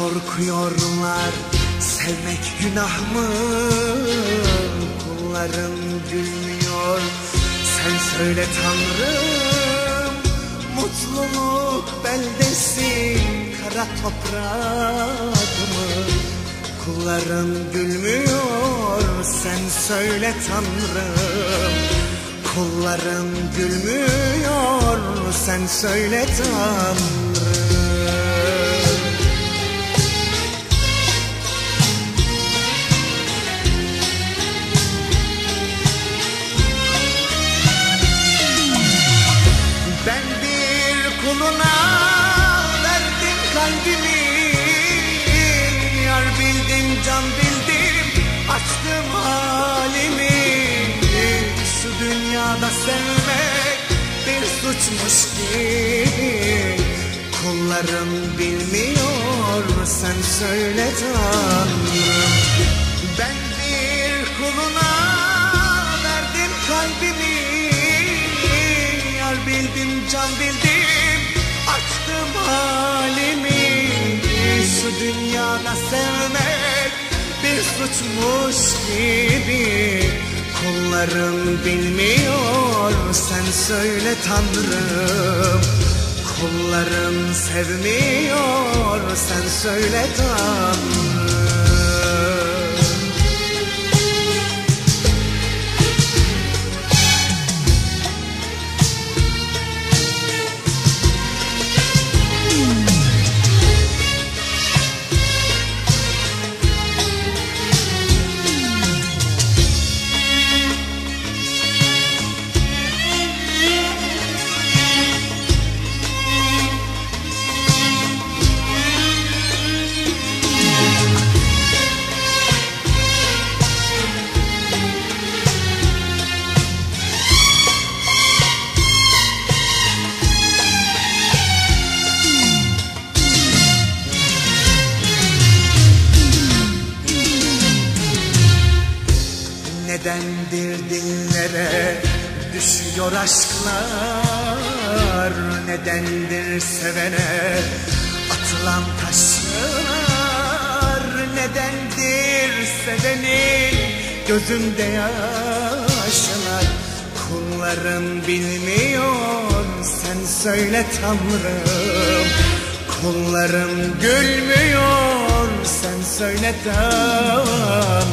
korkuyorlar, sevmek günah mı? Kulların gülmüyor, sen söyle Tanrım. Mutluluk beldesi kara toprak mı? Kulların gülmüyor, sen söyle Tanrım. Kulların gülmüyor, sen söyle Tanrım. Ben bir kuluna verdim kalbimi, yar bildim, can bildim, açtım halimi. Şu dünyada sevmek bir suçmuş gibi, kullarım bilmiyor, sen söyle Tanrım. Ben bir kuluna verdim kalbimi, yar bildim, can bildim, açtım halimi. Şu dünyada sevmek bir suçmuş gibi, kullarım bilmiyor, sen söyle Tanrım. Kullarım sevmiyor, sen söyle Tanrım. Nedendir dillere düşüyor aşklar? Nedendir sevene atılan taşlar? Nedendir sevenin gözünde yaşlar? Kullarım bilmiyor, sen söyle Tanrım. Kullarım gülmüyor, sen söyle Tanrım.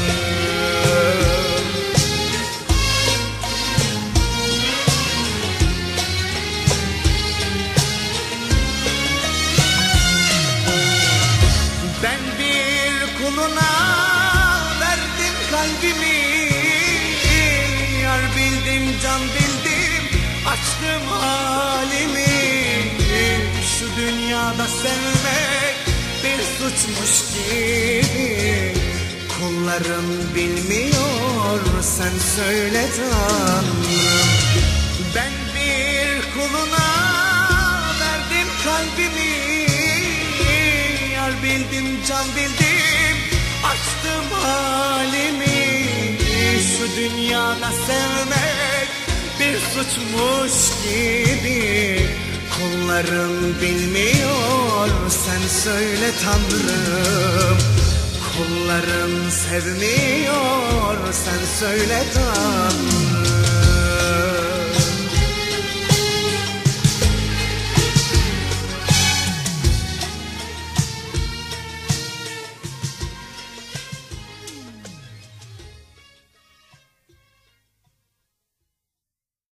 Ben bir kuluna verdim kalbimi, yar bildim, can bildim, açtım halimi. Şu dünyada sevmek bir suçmuş gibi, kullarım bilmiyor, sen söyle Tanrım. Ben bir kuluna verdim kalbimi, yar bildim, can bildim, açtım halimi. Şu dünyada sevmek bir suçmuş gibi, kullarım bilmiyor, sen söyle Tanrım. Kullarım sevmiyor, sen söyle Tanrım.